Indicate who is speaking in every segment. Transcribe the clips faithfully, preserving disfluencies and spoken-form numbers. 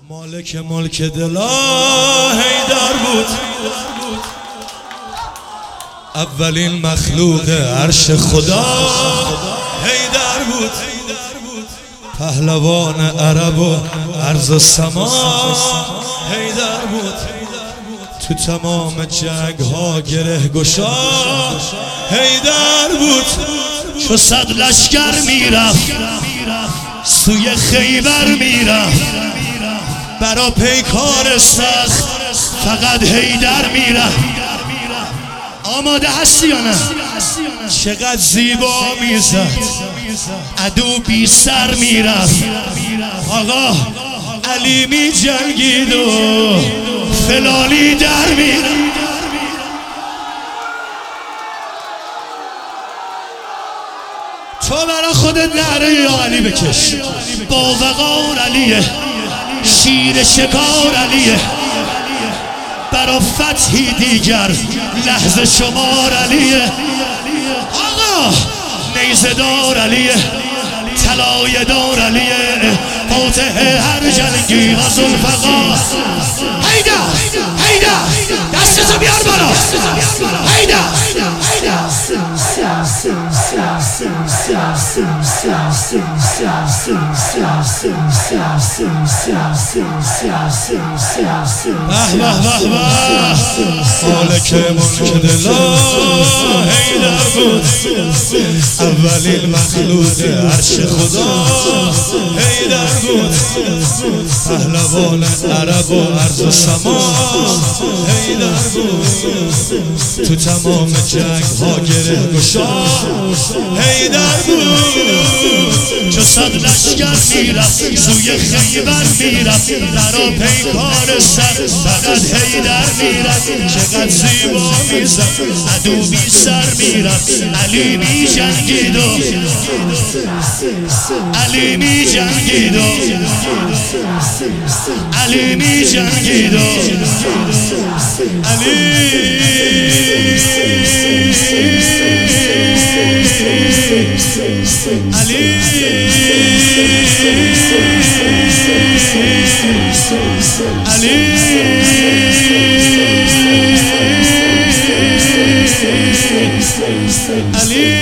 Speaker 1: مالک ملک دلا حیدر بود، اولین مخلوق عرش خدا حیدر بود، پهلوان عرب و ارض و سما حیدر بود، تو تمام جنگ ها گره گشا حیدر بود. چو صد لشکر میرفت سوی خیبر میرفت، برا پیکار سخت فقط حیدر میرفت. آماده هستی یا نه؟ چقدر زیبا میزد، عدو بی سر میرفت. آقا علی می جنگید و فلالی در میرفت. تو برا خودت نعره یا علی بکش. با وقار علیه، شیر شکار علیه، برا فتحی دیگر لحظه شمار علیه. آقا نیزه دار علیه، طلایه دار علیه، فاتح هر جنگی و ذوالفقار. حیدر حیدر دستتو بیار بالا. حیدر مالک ملک دلا حیدر بود، اولین مخلوق عرش خدا حیدر بود، پهلوان عرب و ارض و سما حیدر بود، تو تمام جنگ ها گره گشا حیدر بود. چو صد لشکر میرفت سوی خیبر میرفت، برا پیکار سر فقط حیدر میرفت. چقدر زیبا میزد، عدو بی سر میرفت. علی می جنگید و علی می جنگید و علی می جنگید و علی علی علی علی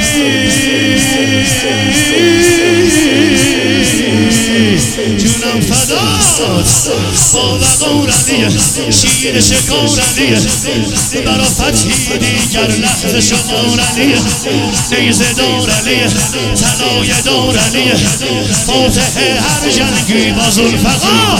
Speaker 1: جونم فدات. با وقار علیه، شیر شکار علیه، برا فتحی دیگر لحظه شمار علیه، نیزه دار علیه، طلایه دار علیه، فاتح هر جنگی با ذوالفقار.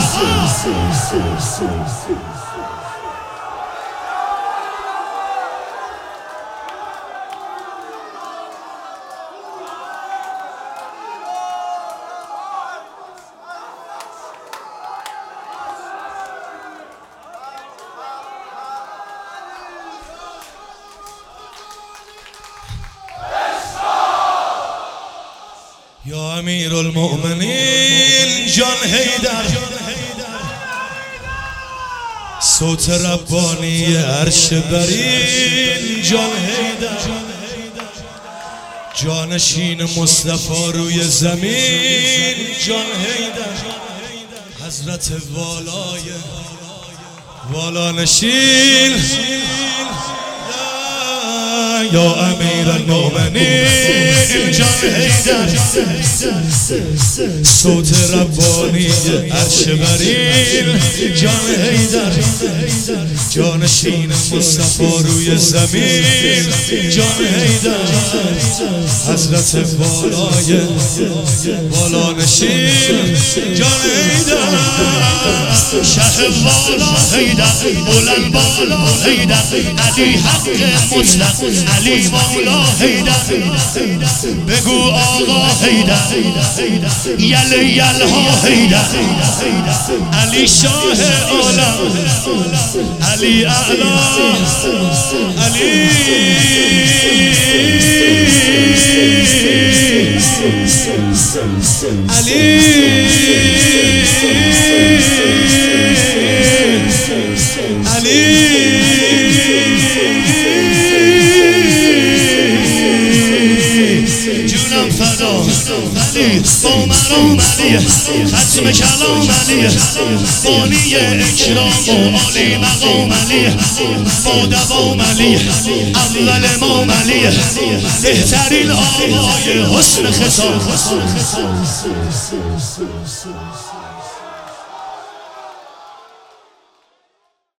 Speaker 1: یا امیر المؤمنین جان حیدر، صوت ربانی عرش برین جان حیدر، جانشین مصطفی روی زمین جان حیدر، حضرت والای والانشین یا امیر المؤمنین جان حیدر، صوت ربانی عرش برین جان حیدر، جانشین مصطفی روی زمین جان حیدر، حضرت والای والانشین جان حیدر، شه والا حیدر، بلند بالا حیدر، علی حق مطلق، علی مولا حیدر، بگو آقا حیدر، یل یل ها حیدر، علی شاه عالم، علی اعلا، علی علی علی جونم فدا علی با مرام علی
Speaker 2: اسم کلام علیه، بانی اکرام و عالی مقام علیه، با دوام علیه، اول امام علیه، بهترین آقای حسن خطاب.